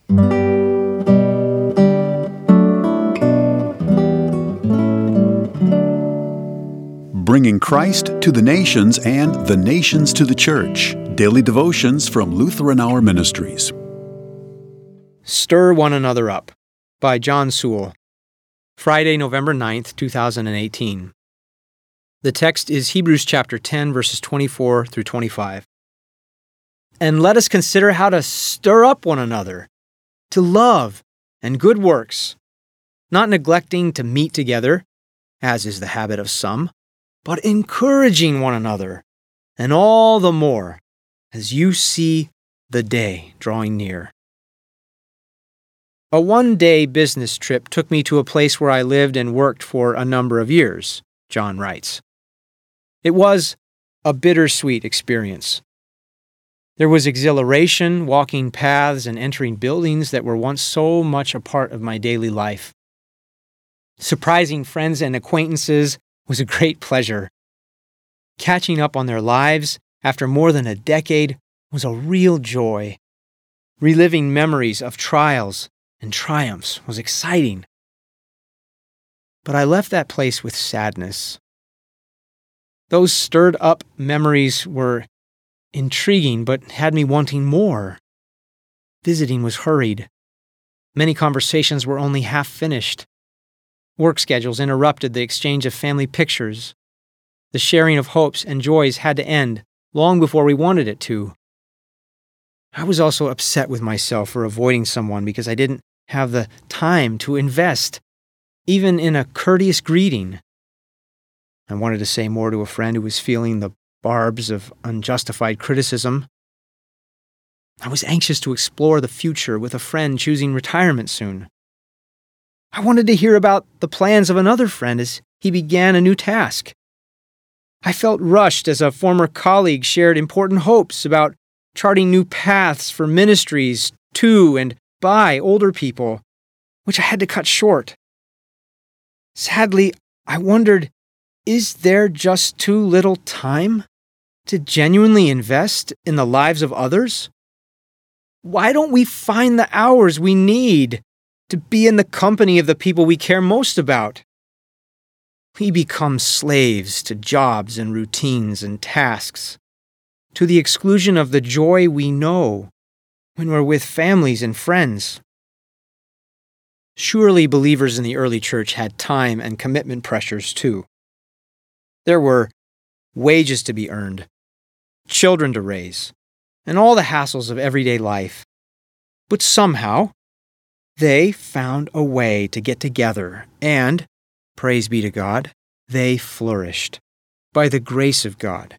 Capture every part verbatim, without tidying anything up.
Bringing Christ to the nations and the nations to the church. Daily devotions from Lutheran Hour Ministries. Stir One Another Up by John Sewell. Friday, November ninth, two thousand eighteen. The text is Hebrews chapter ten, verses twenty-four through twenty-five. And let us consider how to stir up one another to love and good works, not neglecting to meet together, as is the habit of some, but encouraging one another, and all the more as you see the day drawing near. A one-day business trip took me to a place where I lived and worked for a number of years, John writes. It was a bittersweet experience. There was exhilaration, walking paths and entering buildings that were once so much a part of my daily life. Surprising friends and acquaintances was a great pleasure. Catching up on their lives after more than a decade was a real joy. Reliving memories of trials and triumphs was exciting. But I left that place with sadness. Those stirred up memories were intriguing, but had me wanting more. Visiting was hurried. Many conversations were only half finished. Work schedules interrupted the exchange of family pictures. The sharing of hopes and joys had to end long before we wanted it to. I was also upset with myself for avoiding someone because I didn't have the time to invest, even in a courteous greeting. I wanted to say more to a friend who was feeling the barbs of unjustified criticism. I was anxious to explore the future with a friend choosing retirement soon. I wanted to hear about the plans of another friend as he began a new task. I felt rushed as a former colleague shared important hopes about charting new paths for ministries to and by older people, which I had to cut short. Sadly, I wondered, is there just too little time to genuinely invest in the lives of others? Why don't we find the hours we need to be in the company of the people we care most about? We become slaves to jobs and routines and tasks, to the exclusion of the joy we know when we're with families and friends. Surely believers in the early church had time and commitment pressures too. There were wages to be earned, children to raise, and all the hassles of everyday life. But somehow, they found a way to get together, and, praise be to God, they flourished by the grace of God.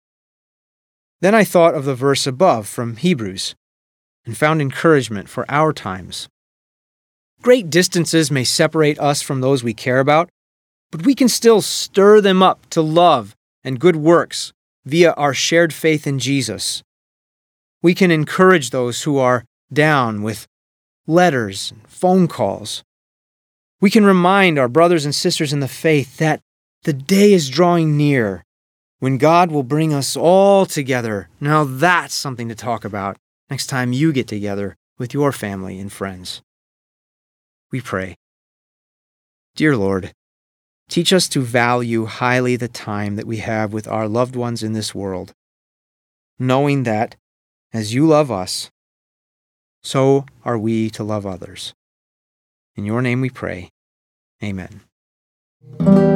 Then I thought of the verse above from Hebrews and found encouragement for our times. Great distances may separate us from those we care about, but we can still stir them up to love and good works via our shared faith in Jesus. We can encourage those who are down with letters and phone calls. We can remind our brothers and sisters in the faith that the day is drawing near when God will bring us all together. Now that's something to talk about next time you get together with your family and friends. We pray. Dear Lord, teach us to value highly the time that we have with our loved ones in this world, knowing that, as you love us, so are we to love others. In your name we pray. Amen.